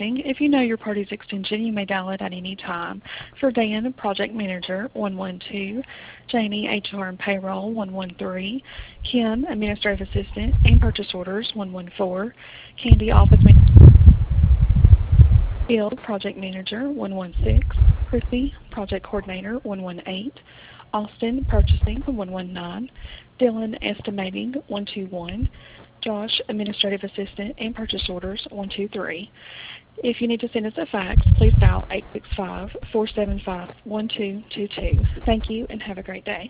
Contracting. If you know your party's extension, you may dial it at any time. For Dan, Project Manager, 112. Janie, HR and Payroll, 113. Kim, Administrative Assistant and Purchase Orders, 114. Candy, Office Manager. Bill, Project Manager, 116. Chrissy, Project Coordinator, 118. Austin, Purchasing, 119. Dylan, Estimating, 121. Josh, Administrative Assistant and Purchase Orders, 123. If you need to send us a fax, please dial 865-475-1222. Thank you and have a great day.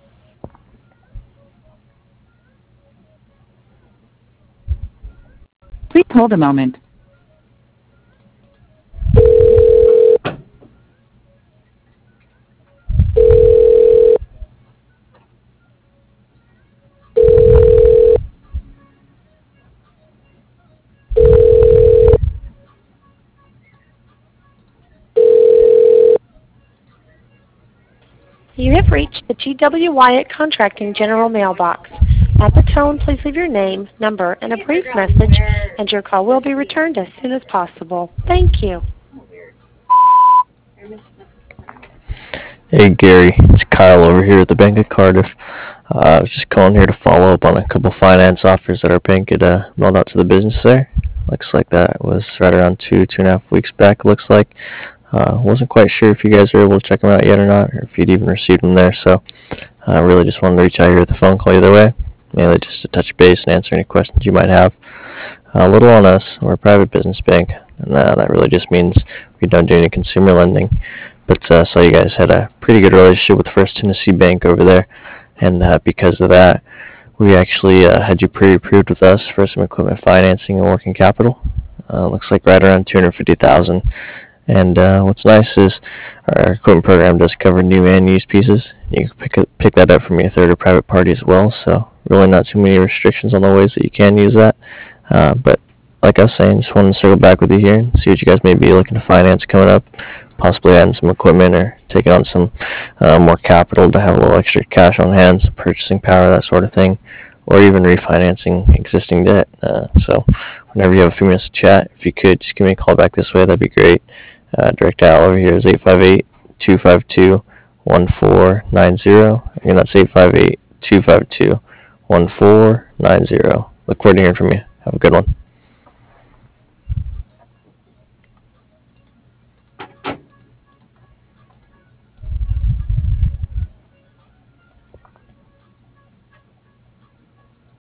Please hold a moment. You have reached the G.W. Wyatt Contracting General Mailbox. At the tone, please leave your name, number, and a brief message, and your call will be returned as soon as possible. Thank you. Hey Gary, it's Kyle over here at the Bank of Cardiff. I was just calling here to follow up on a couple finance offers that our bank had mailed out to the business there. Looks like that was right around 2.5 weeks back, it looks like. Wasn't quite sure if you guys were able to check them out yet or not, or if you'd even received them there, so I really just wanted to reach out here with a phone call either way, mainly just to touch base and answer any questions you might have. A little on us, we're a private business bank, and that really just means we don't do any consumer lending, but saw you guys had a pretty good relationship with First Tennessee Bank over there, and because of that, we actually had you pre-approved with us for some equipment financing and working capital. Looks like right around $250,000. And what's nice is our equipment program does cover new and used pieces. You can pick that up from your third or private party as well, so really not too many restrictions on the ways that you can use that. But like I was saying, just wanted to circle back with you here and see what you guys may be looking to finance coming up, possibly adding some equipment or taking on some more capital to have a little extra cash on hand, some purchasing power, that sort of thing, or even refinancing existing debt. So whenever you have a few minutes to chat, if you could, just give me a call back this way, that'd be great. Direct dial over here is 858-252-1490. Again, that's 858-252-1490. Look forward to hearing from you. Have a good one.